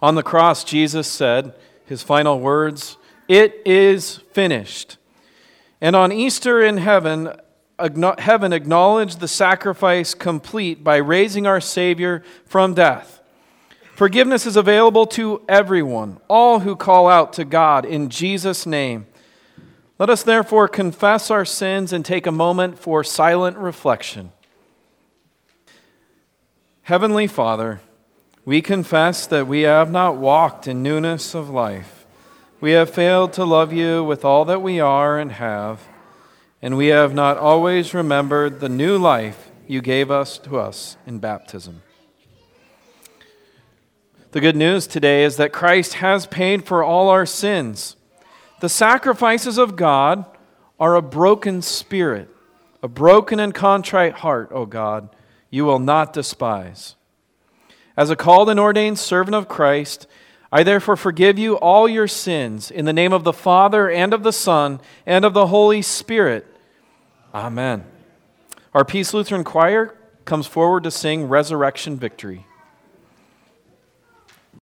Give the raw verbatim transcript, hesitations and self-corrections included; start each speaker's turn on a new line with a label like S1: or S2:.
S1: On the cross, Jesus said his final words, "It is finished." And on Easter in heaven, heaven acknowledged the sacrifice complete by raising our Savior from death. Forgiveness is available to everyone, all who call out to God in Jesus' name. Let us therefore confess our sins and take a moment for silent reflection. Heavenly Father, we confess that we have not walked in newness of life. We have failed to love you with all that we are and have, and we have not always remembered the new life you gave us to us in baptism. The good news today is that Christ has paid for all our sins. The sacrifices of God are a broken spirit, a broken and contrite heart, O God, you will not despise. As a called and ordained servant of Christ, I therefore forgive you all your sins in the name of the Father and of the Son and of the Holy Spirit. Amen. Our Peace Lutheran Choir comes forward to sing Resurrection Victory.